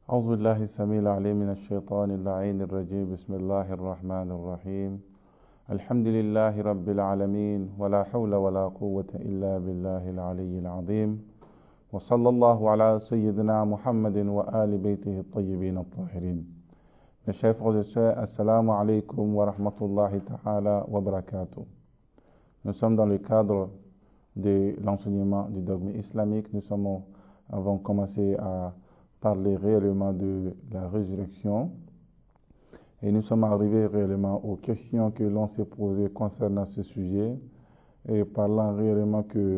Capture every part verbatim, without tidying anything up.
أعوذ بالله السميع العليم من الشيطان اللعين الرجيم بسم الله الرحمن الرحيم الحمد لله رب العالمين ولا حول ولا قوة إلا بالله العلي العظيم وصلى الله على سيدنا محمد وآل بيته الطيبين الطاهرين. Mes chers frères et sœurs, assalamu alaikum wa rahmatullahi ta'ala wa barakatuh. Nous sommes dans le cadre de l'enseignement du dogme islamique. Nous sommes, avons commencé à parler réellement de la résurrection et nous sommes arrivés réellement aux questions que l'on s'est posées concernant ce sujet, et parlant réellement que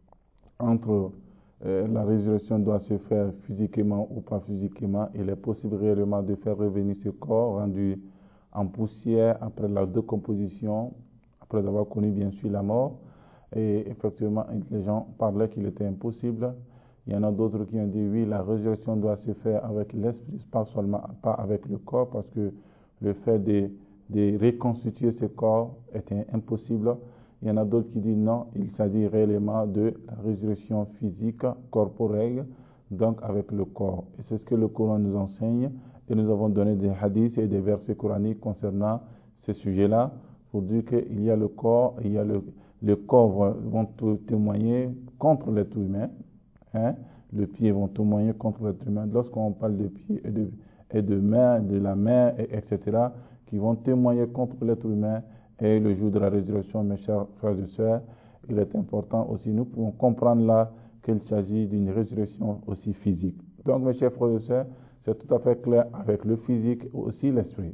entre euh, la résurrection doit se faire physiquement ou pas physiquement, il est possible réellement de faire revenir ce corps rendu en poussière après la décomposition, après avoir connu bien sûr la mort. Et effectivement, les gens parlaient qu'il était impossible. Il y en a d'autres qui ont dit oui, la résurrection doit se faire avec l'esprit, pas seulement, pas avec le corps, parce que le fait de, de reconstituer ce corps était impossible. Il y en a d'autres qui disent non, il s'agit réellement de la résurrection physique, corporelle, donc avec le corps. Et c'est ce que le Coran nous enseigne, et nous avons donné des hadiths et des versets coraniques concernant ce sujet-là, pour dire qu'il y a le corps, il y a le, le corps vont témoigner contre l'être humain. Hein, le pied vont témoigner contre l'être humain. Lorsqu'on parle de pied et de, et de main, de la main, et, etc., qui vont témoigner contre l'être humain, et le jour de la résurrection, mes chers frères et sœurs, il est important aussi, nous pouvons comprendre là qu'il s'agit d'une résurrection aussi physique. Donc, mes chers frères et sœurs, c'est tout à fait clair avec le physique et aussi l'esprit.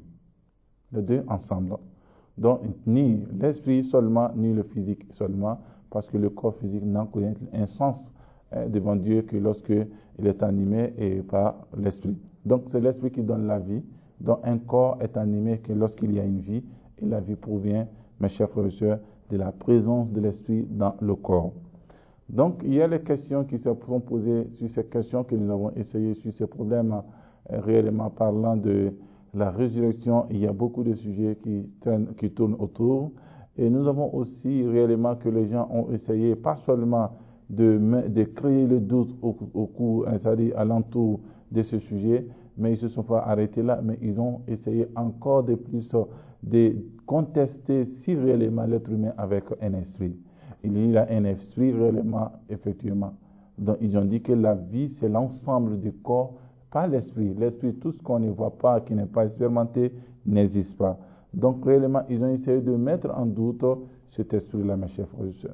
Les deux ensemble. Donc, ni l'esprit seulement, ni le physique seulement, parce que le corps physique n'a qu'un sens devant Dieu que lorsque il est animé et par l'esprit. Donc c'est l'esprit qui donne la vie. Donc un corps est animé que lorsqu'il y a une vie, et la vie provient, mes chers frères et sœurs, de la présence de l'esprit dans le corps. Donc il y a les questions qui se sont posées sur ces questions que nous avons essayé sur ces problèmes, euh, réellement parlant de la résurrection. Il y a beaucoup de sujets qui, traînent, qui tournent autour, et nous avons aussi réellement que les gens ont essayé, pas seulement De, de créer le doute au, au cours, c'est-à-dire à l'entour de ce sujet, mais ils ne se sont pas arrêtés là, mais ils ont essayé encore de plus de contester si réellement l'être humain avec un esprit. Il y a un esprit réellement, effectivement. Donc ils ont dit que la vie, c'est l'ensemble du corps, pas l'esprit. L'esprit, tout ce qu'on ne voit pas, qui n'est pas expérimenté, n'existe pas. Donc réellement, ils ont essayé de mettre en doute cet esprit-là, mes chers frères et sœurs.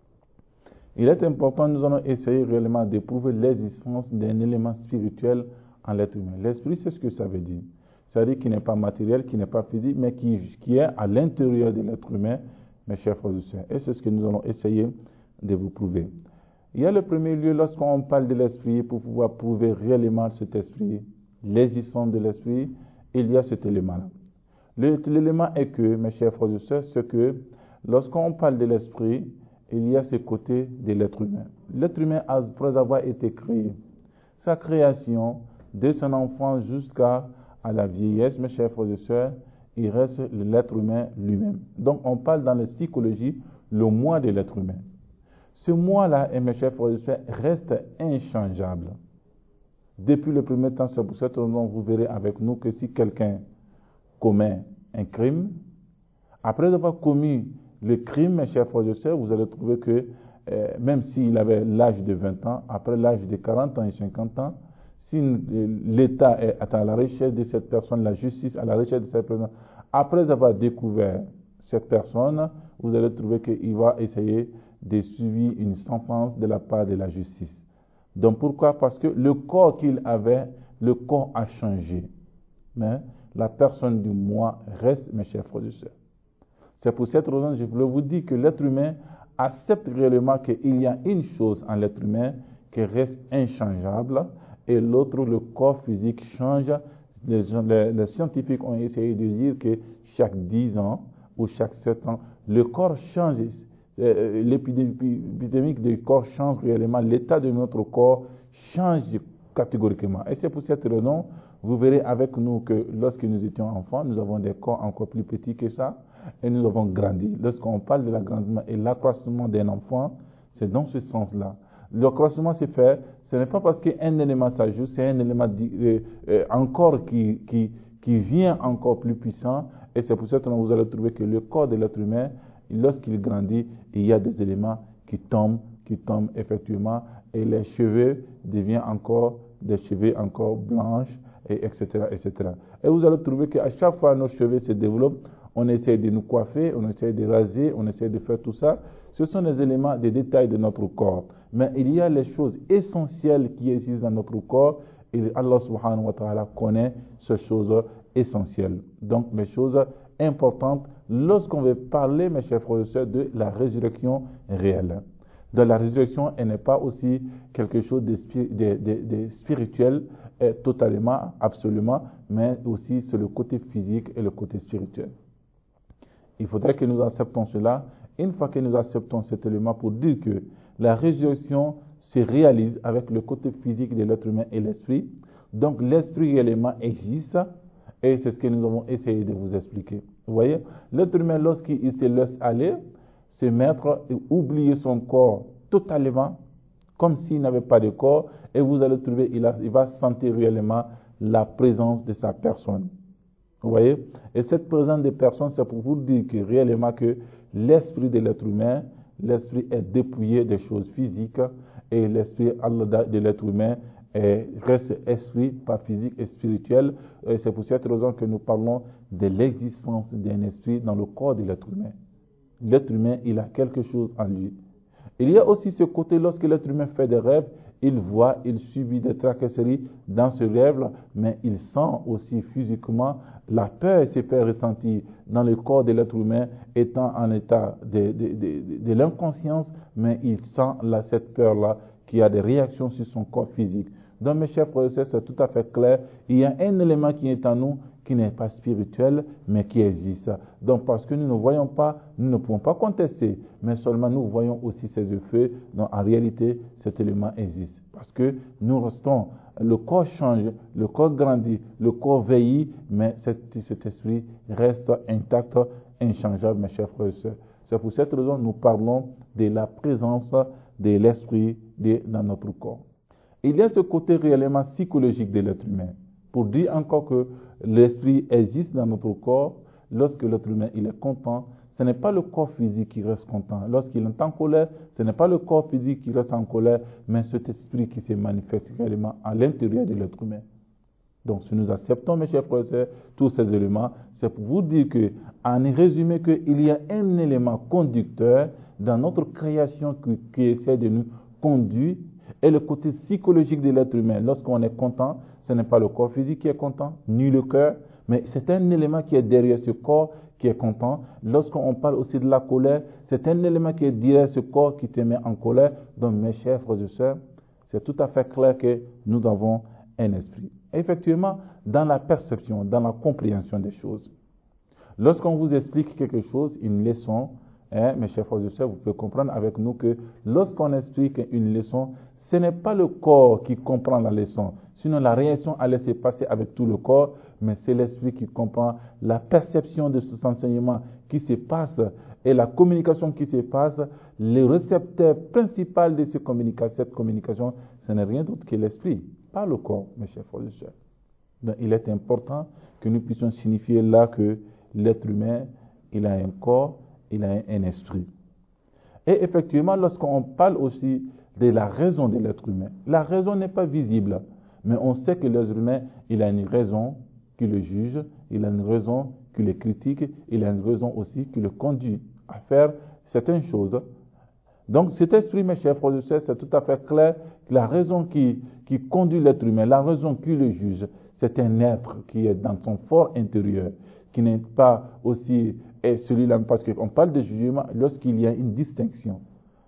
Il est important, nous allons essayer réellement de prouver l'existence d'un élément spirituel en l'être humain. L'esprit, c'est ce que ça veut dire. C'est-à-dire qu'il n'est pas matériel, qui n'est pas physique, mais qui, qui est à l'intérieur de l'être humain, mes chers frères et sœurs. Et c'est ce que nous allons essayer de vous prouver. Il y a le premier lieu, lorsqu'on parle de l'esprit, pour pouvoir prouver réellement cet esprit, l'existence de l'esprit, il y a cet élément-là. L'élément est que, mes chers frères et sœurs, c'est que lorsqu'on parle de l'esprit, il y a ce côté de l'être humain. L'être humain, après avoir été créé, sa création, dès son enfance jusqu'à à la vieillesse, mes chers frères et sœurs, il reste l'être humain lui-même. Donc, on parle dans la psychologie, le moi de l'être humain. Ce moi-là, mes chers frères et sœurs, reste inchangeable. Depuis le premier temps, c'est pour cette raison que vous verrez avec nous que si quelqu'un commet un crime, après avoir commis le crime, mes chers frères et sœurs, vous allez trouver que euh, même s'il avait l'âge de vingt ans, après l'âge de quarante ans et cinquante ans, si euh, l'État est à la recherche de cette personne, la justice à la recherche de cette personne, après avoir découvert cette personne, vous allez trouver qu'il va essayer de suivre une sentence de la part de la justice. Donc pourquoi? Parce que le corps qu'il avait, le corps a changé. Mais la personne du moi reste, mes chers frères et sœurs. C'est pour cette raison que je voulais vous dire que l'être humain accepte réellement qu'il y a une chose en l'être humain qui reste inchangeable, et l'autre, le corps physique, change. Les, les, les scientifiques ont essayé de dire que chaque dix ans ou chaque sept ans, le corps change. Euh, l'épidémie du corps change réellement. L'état de notre corps change catégoriquement. Et c'est pour cette raison, vous verrez avec nous que lorsque nous étions enfants, nous avons des corps encore plus petits que ça. Et nous avons grandi. Lorsqu'on parle de l'agrandissement et l'accroissement d'un enfant, c'est dans ce sens-là. L'accroissement se fait, Ce n'est pas parce qu'un élément s'ajoute, c'est un élément euh, euh, encore qui, qui, qui vient encore plus puissant. Et c'est pour ça que vous allez trouver que le corps de l'être humain, lorsqu'il grandit, il y a des éléments qui tombent, qui tombent effectivement, et les cheveux deviennent encore des cheveux encore blanches, et etc., et cetera. Et vous allez trouver qu'à chaque fois nos cheveux se développent, on essaie de nous coiffer, on essaie de raser, on essaie de faire tout ça. Ce sont des éléments, des détails de notre corps. Mais il y a les choses essentielles qui existent dans notre corps, et Allah subhanahu wa ta'ala connaît ces choses essentielles. Donc, mes choses importantes, lorsqu'on veut parler, mes chers frères et sœurs, de la résurrection réelle. De la résurrection, elle n'est pas aussi quelque chose de, de, de, de spirituel, eh, totalement, absolument, mais aussi c'est le côté physique et le côté spirituel. Il faudrait que nous acceptons cela. Une fois que nous acceptons cet élément pour dire que la résurrection se réalise avec le côté physique de l'être humain et l'esprit, donc l'esprit réellement existe, et c'est ce que nous avons essayé de vous expliquer. Vous voyez, l'être humain, lorsqu'il se laisse aller, se mettre et oublier son corps totalement, comme s'il n'avait pas de corps, et vous allez trouver, il, a, il va sentir réellement la présence de sa personne. Vous voyez? Et cette présence de personne, c'est pour vous dire que réellement que l'esprit de l'être humain, l'esprit est dépouillé des choses physiques, et l'esprit de l'être humain est, reste esprit, pas physique et spirituel. Et c'est pour cette raison que nous parlons de l'existence d'un esprit dans le corps de l'être humain. L'être humain, il a quelque chose en lui. Il y a aussi ce côté, lorsque l'être humain fait des rêves, il voit, il subit des tracasseries dans ce rêve, mais il sent aussi physiquement la peur se fait ressentir dans le corps de l'être humain, étant en état de, de, de, de, de l'inconscience, mais il sent là, cette peur-là qui a des réactions sur son corps physique. Donc, mes chers frères et sœurs, c'est tout à fait clair. Il y a un élément qui est en nous, qui n'est pas spirituel, mais qui existe. Donc, parce que nous ne voyons pas, nous ne pouvons pas contester, mais seulement nous voyons aussi ses effets. Donc, en réalité, cet élément existe. Parce que nous restons, le corps change, le corps grandit, le corps vieillit, mais cet, cet esprit reste intact, inchangeable, mes chers frères et sœurs. C'est pour cette raison que nous parlons de la présence de l'esprit de, dans notre corps. Il y a ce côté réellement psychologique de l'être humain. Pour dire encore que l'esprit existe dans notre corps, lorsque l'être humain il est content, ce n'est pas le corps physique qui reste content. Lorsqu'il est en colère, ce n'est pas le corps physique qui reste en colère, mais cet esprit qui se manifeste réellement à l'intérieur de l'être humain. Donc, si nous acceptons, mes chers frères et sœurs, tous ces éléments, c'est pour vous dire que, en résumé, qu'il y a un élément conducteur dans notre création qui, qui essaie de nous conduire, et le côté psychologique de l'être humain. Lorsqu'on est content, ce n'est pas le corps physique qui est content, ni le cœur, mais c'est un élément qui est derrière ce corps qui est content. Lorsqu'on parle aussi de la colère, c'est un élément qui est derrière ce corps qui te met en colère. Donc, mes chers frères et sœurs, c'est tout à fait clair que nous avons un esprit. Effectivement, dans la perception, dans la compréhension des choses. Lorsqu'on vous explique quelque chose, une leçon, hein, mes chers frères et sœurs, vous pouvez comprendre avec nous que lorsqu'on explique une leçon, ce n'est pas le corps qui comprend la leçon, sinon la réaction allait se passer avec tout le corps, mais c'est l'esprit qui comprend la perception de cet enseignement qui se passe et la communication qui se passe. Le récepteur principal de ce communica- cette communication, ce n'est rien d'autre que l'esprit, pas le corps, mes chers frères et sœurs. Donc, il est important que nous puissions signifier là que l'être humain, il a un corps, il a un, un esprit. Et effectivement, lorsqu'on parle aussi de la raison de l'être humain, la raison n'est pas visible, mais on sait que l'être humain, il a une raison qui le juge, il a une raison qui le critique, il a une raison aussi qui le conduit à faire certaines choses. Donc cet esprit, mes chers frères et sœurs, c'est tout à fait clair que la raison qui, qui conduit l'être humain, la raison qui le juge, c'est un être qui est dans son fort intérieur, qui n'est pas aussi est celui-là, parce qu'on parle de jugement lorsqu'il y a une distinction.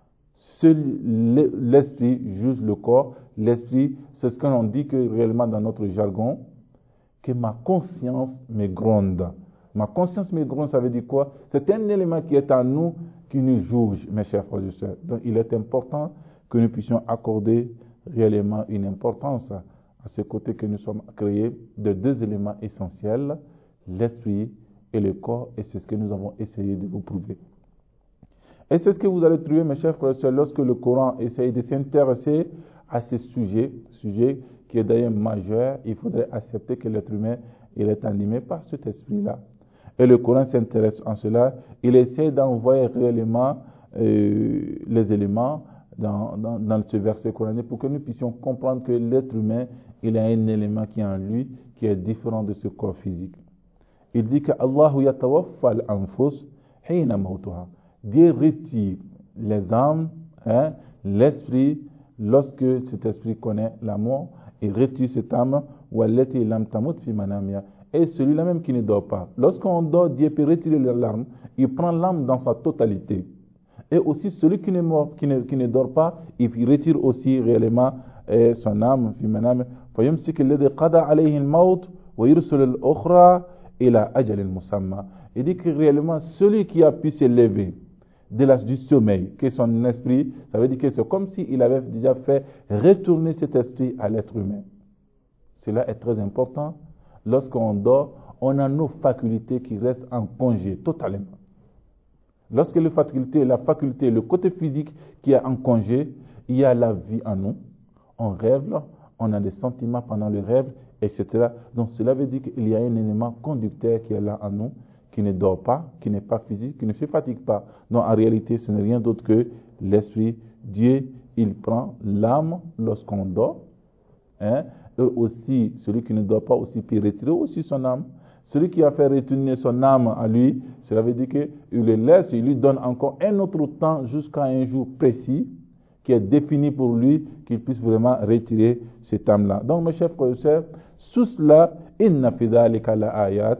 Seul l'esprit juge le corps. L'esprit, c'est ce qu'on dit que réellement dans notre jargon, que ma conscience me gronde. Ma conscience me gronde, ça veut dire quoi? C'est un élément qui est en nous, qui nous juge, mes chers frères et sœurs. Donc, il est important que nous puissions accorder réellement une importance à ce côté que nous sommes créés de deux éléments essentiels, l'esprit et le corps, et c'est ce que nous avons essayé de vous prouver. Et c'est ce que vous allez trouver, mes chers frères et sœurs, lorsque le Coran essaye de s'intéresser à ce sujet, sujet qui est d'ailleurs majeur. Il faudrait accepter que l'être humain il est animé par cet esprit-là. Et le Coran s'intéresse en cela. Il essaie d'envoyer réellement euh, les éléments dans, dans, dans ce verset coranique pour que nous puissions comprendre que l'être humain, il a un élément qui est en lui, qui est différent de ce corps physique. Il dit que Allahu yatawaffa al-anfus hina mawtuha. Dieu retire les âmes, hein, l'esprit, lorsque cet esprit connaît la mort, il retire cette âme, wallati lam tamut fi manamiha. Et celui-là même qui ne dort pas. Lorsqu'on dort, Dieu peut retirer l'âme, il prend l'âme dans sa totalité. Et aussi celui qui ne, mort, qui ne, qui ne dort pas, il retire aussi réellement eh, son âme, fi manamiha. فيمسك الذي قضى عليه الموت ويرسل الأخرى إلى أجل مسمى. Il dit que réellement celui qui a pu s'élever de la, du sommeil, que son esprit, ça veut dire que c'est comme s'il avait déjà fait retourner cet esprit à l'être humain. Cela est très important. Lorsqu'on dort, on a nos facultés qui restent en congé totalement. Lorsque les facultés, la faculté, le côté physique qui est en congé, il y a la vie en nous. On rêve, on a des sentiments pendant le rêve, et cetera. Donc cela veut dire qu'il y a un élément conducteur qui est là en nous, qui ne dort pas, qui n'est pas physique, qui ne se fatigue pas. Non, en réalité, ce n'est rien d'autre que l'esprit. Dieu, il prend l'âme lorsqu'on dort. Hein? Et aussi, celui qui ne dort pas aussi peut retirer aussi son âme. Celui qui a fait retourner son âme à lui, cela veut dire qu'il le laisse, il lui donne encore un autre temps jusqu'à un jour précis qui est défini pour lui, qu'il puisse vraiment retirer cette âme-là. Donc, mes chers frères et sœurs, sous cela, inna fi dhalika la ayat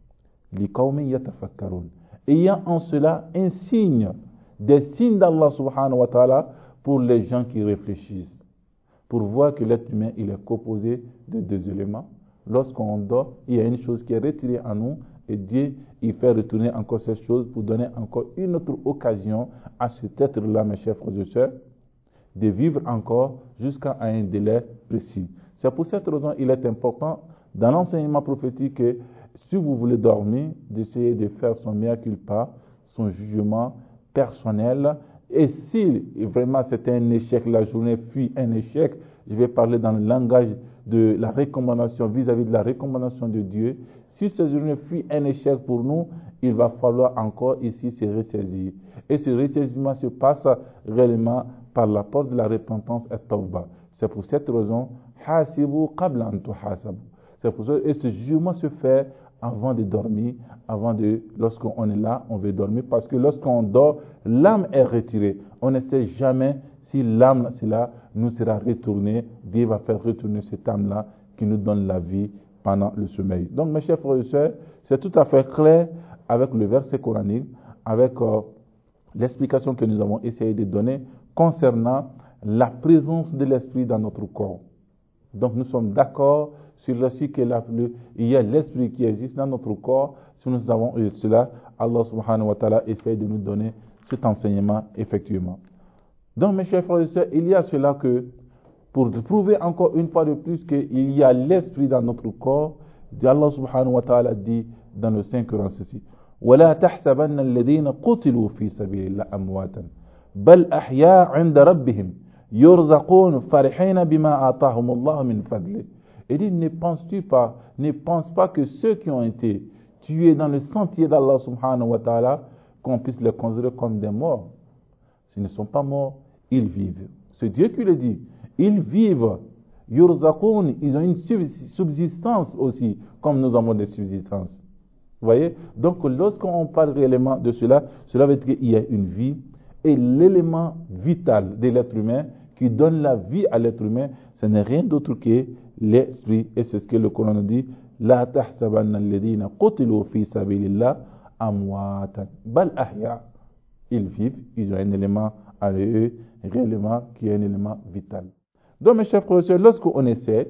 li qawmin yatafakkarun. Il y a en cela un signe, des signes d'Allah subhanahu wa ta'ala pour les gens qui réfléchissent. Pour voir que l'être humain, il est composé de deux éléments. Lorsqu'on dort, il y a une chose qui est retirée en nous et Dieu, il fait retourner encore cette chose pour donner encore une autre occasion à cet être-là, mes chers frères et sœurs, de vivre encore jusqu'à un délai précis. C'est pour cette raison qu'il est important dans l'enseignement prophétique que si vous voulez dormir, d'essayer de faire son mea culpa, son jugement personnel. Et si vraiment c'était un échec, la journée fut un échec, je vais parler dans le langage de la recommandation, vis-à-vis de la recommandation de Dieu. Si cette journée fut un échec pour nous, il va falloir encore ici se ressaisir. Et ce ressaisissement se passe réellement par la porte de la repentance et tawbah. C'est pour cette raison, hasibu qabla an tuhasabu. C'est pour ça et ce jugement se fait avant de dormir, avant de, lorsqu'on est là, on veut dormir, parce que lorsqu'on dort, l'âme est retirée. On ne sait jamais si l'âme, c'est là, nous sera retournée. Dieu va faire retourner cette âme-là qui nous donne la vie pendant le sommeil. Donc, mes chers frères et sœurs, c'est tout à fait clair avec le verset coranique, avec euh, l'explication que nous avons essayé de donner concernant la présence de l'esprit dans notre corps. Donc, nous sommes d'accord sur le fait qu'il y a l'esprit qui existe dans notre corps. Si nous avons eu cela, Allah subhanahu wa ta'ala essaie de nous donner cet enseignement effectivement. Donc, mes chers frères et sœurs, il y a cela que, pour prouver encore une fois de plus qu'il y a l'esprit dans notre corps, Allah subhanahu wa ta'ala dit dans le Saint-Coran ceci: وَلَا تَحْسَبَنَّ الَّذِينَ قُتِلُوا فِي سَبِيلِ اللَّهِ أَمْوَاتًا بَلْ أَحْيَاءٌ عِنْدَ رَبِّهِمْ يُرْزَقُونَ فَرِحِينَ بِمَا آتَاهُمُ اللَّهُ مِنْ فَضْلِهِ. Et dit, ne penses-tu pas, ne pense pas que ceux qui ont été tués dans le sentier d'Allah subhanahu wa ta'ala, qu'on puisse les considérer comme des morts. S'ils ne sont pas morts, ils vivent. C'est Dieu qui le dit. Ils vivent. Yurzaqoun, ils ont une subsistance aussi, comme nous avons des subsistances. Vous voyez? Donc, lorsqu'on parle réellement de cela, cela veut dire qu'il y a une vie. Et l'élément vital de l'être humain, qui donne la vie à l'être humain, ce n'est rien d'autre que l'esprit. Et c'est ce que le Coran nous dit: La tahsabanna alladhina qutilu fi sabilillah amwatan bal ahya. Ils vivent, ils ont un élément à eux, réellement, qui est un élément vital. Donc, mes chers frères et sœurs, lorsqu'on essaie,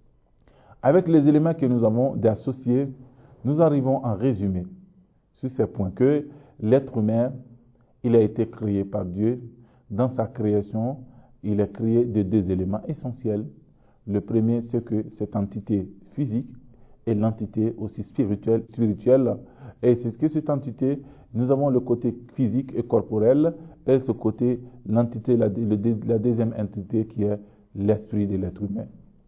avec les éléments que nous avons d'associer, nous arrivons en résumé sur ces points que l'être humain, il a été créé par Dieu. Dans sa création, il est créé de deux éléments essentiels. Le premier, c'est que cette entité physique et l'entité aussi spirituelle, spirituelle. Et c'est que cette entité, nous avons le côté physique et corporel, et ce côté, l'entité, la, la deuxième entité qui est l'esprit de l'être humain.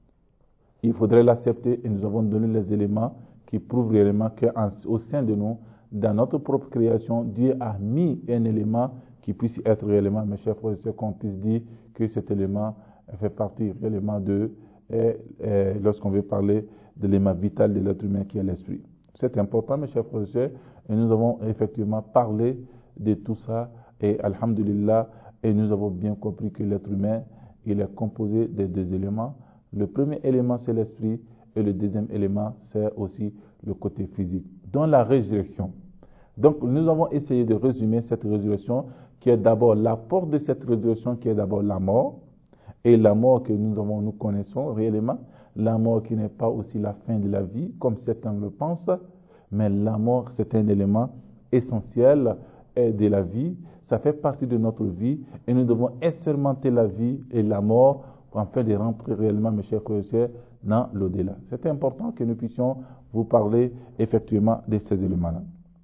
Il faudrait l'accepter et nous avons donné les éléments qui prouvent réellement qu'au sein de nous, dans notre propre création, Dieu a mis un élément qui puisse être réellement, mes chers frères et sœurs, qu'on puisse dire que cet élément fait partie réellement de, et, et, lorsqu'on veut parler de l'élément vital de l'être humain qui est l'esprit. C'est important, mes chers frères et sœurs, et nous avons effectivement parlé de tout ça, et alhamdulillah, et nous avons bien compris que l'être humain, il est composé de deux éléments. Le premier élément, c'est l'esprit, et le deuxième élément, c'est aussi le côté physique, dont la résurrection. Donc, nous avons essayé de résumer cette résurrection, qui est d'abord l'apport de cette résurrection, qui est d'abord la mort, et la mort que nous avons, nous connaissons réellement, la mort qui n'est pas aussi la fin de la vie, comme certains le pensent, mais la mort, c'est un élément essentiel de la vie, ça fait partie de notre vie, et nous devons expérimenter la vie et la mort afin de rentrer réellement, mes chers collègues, dans l'au-delà. C'est important que nous puissions vous parler effectivement de ces éléments-là.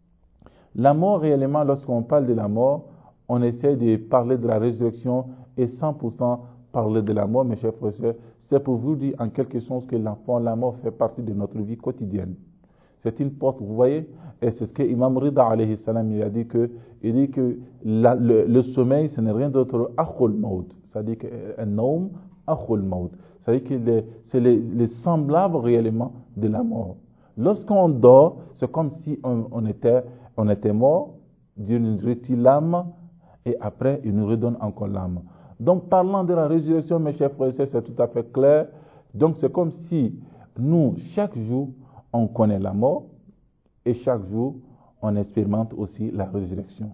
La mort, réellement, lorsqu'on parle de la mort, on essaie de parler de la résurrection et cent pour cent parler de la mort, mes chers frères et sœurs. C'est pour vous dire en quelque sorte que l'enfant, la mort fait partie de notre vie quotidienne. C'est une porte, vous voyez, et c'est ce que Imam Rida alayhi salam, il a dit que, il dit que la, le, le sommeil, ce n'est rien d'autre akhul maut. C'est-à-dire qu'un naum akhul maut. C'est-à-dire que c'est les, les semblables réellement de la mort. Lorsqu'on dort, c'est comme si on, on, était, on était mort, Dieu nous retire l'âme, et après, il nous redonne encore l'âme. Donc, parlant de la résurrection, mes chers frères et sœurs, c'est tout à fait clair. Donc, c'est comme si nous, chaque jour, on connaît la mort, et chaque jour, on expérimente aussi la résurrection.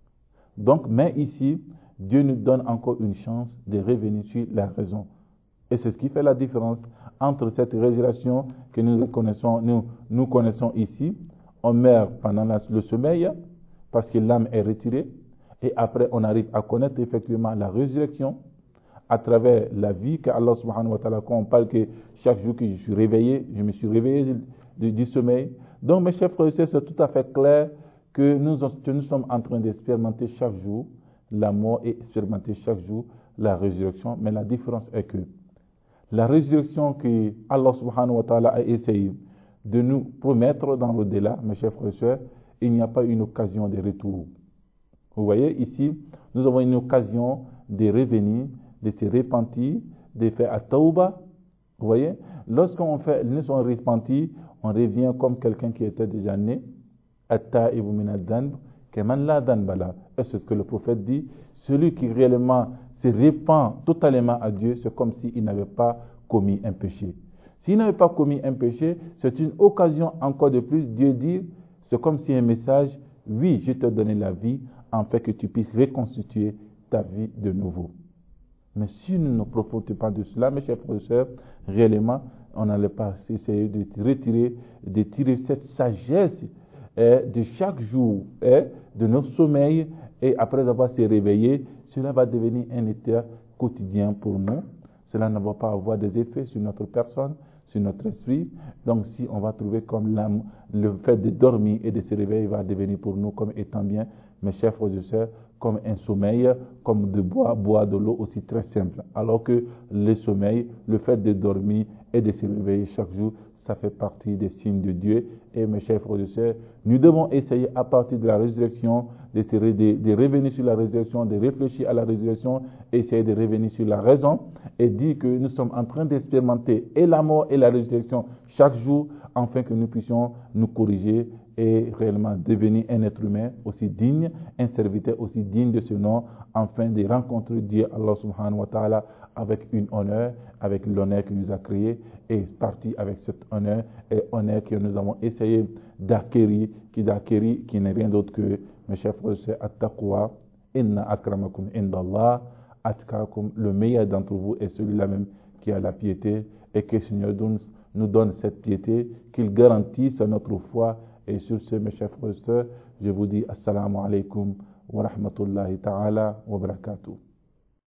Donc, mais ici, Dieu nous donne encore une chance de revenir sur la raison. Et c'est ce qui fait la différence entre cette résurrection que nous connaissons, nous, nous connaissons ici. On meurt pendant la, le sommeil, parce que l'âme est retirée. Et après, on arrive à connaître effectivement la résurrection à travers la vie qu'Allah subhanahu wa ta'ala, quand on parle que chaque jour que je suis réveillé, je me suis réveillé du, du sommeil. Donc, mes chers frères et sœurs, c'est tout à fait clair que nous, que nous sommes en train d'expérimenter chaque jour la mort et expérimenter chaque jour la résurrection. Mais la différence est que la résurrection que Allah subhanahu wa ta'ala a essayé de nous promettre dans l'au-delà, mes chers frères et sœurs, il n'y a pas une occasion de retour. Vous voyez, ici, nous avons une occasion de revenir, de se repentir, de faire at-tawba. Vous voyez, lorsqu'on fait, nous sommes repentis, on revient comme quelqu'un qui était déjà né. At-ta'ibu min ad-danb, kaman la danba la. Et c'est ce que le prophète dit. Celui qui réellement se repent totalement à Dieu, c'est comme s'il n'avait pas commis un péché. S'il n'avait pas commis un péché, c'est une occasion encore de plus. Dieu dit, c'est comme si un message, oui, je t'ai donné la vie, afin que tu puisses reconstituer ta vie de nouveau. Mais si nous ne profitons pas de cela, mes chers frères et sœurs, réellement, on n'allait pas essayer de retirer, de tirer cette sagesse eh, de chaque jour eh, de notre sommeil, et après avoir se réveillé, cela va devenir un état quotidien pour nous. Cela ne va pas avoir des effets sur notre personne, sur notre esprit. Donc, si on va trouver comme l'âme, le fait de dormir et de se réveiller va devenir pour nous comme étant bien, mes chers frères et sœurs, comme un sommeil, comme de boire, boire de l'eau aussi très simple. Alors que le sommeil, le fait de dormir et de se réveiller chaque jour, ça fait partie des signes de Dieu. Et mes chers frères et sœurs, nous devons essayer à partir de la résurrection, de, de, de revenir sur la résurrection, de réfléchir à la résurrection, essayer de revenir sur la raison et dire que nous sommes en train d'expérimenter et la mort et la résurrection chaque jour, afin que nous puissions nous corriger et réellement devenir un être humain aussi digne, un serviteur aussi digne de ce nom, afin de rencontrer Dieu, Allah subhanahu wa ta'ala, avec une honneur, avec l'honneur qu'il nous a créé, et parti avec cet honneur et honneur que nous avons essayé d'acquérir, qui d'acquérir, qui n'est rien d'autre que, mes chers frères et sœurs, at-taqwa, inna akramakum indallah, atqakum, le meilleur d'entre vous est celui-là même qui a la piété, et que le Seigneur nous donne cette piété, qu'il garantisse à notre foi. Et sur ce, mes chers frères et sœurs, je vous dis assalamu alaikum wa rahmatullahi ta'ala wa barakatuh.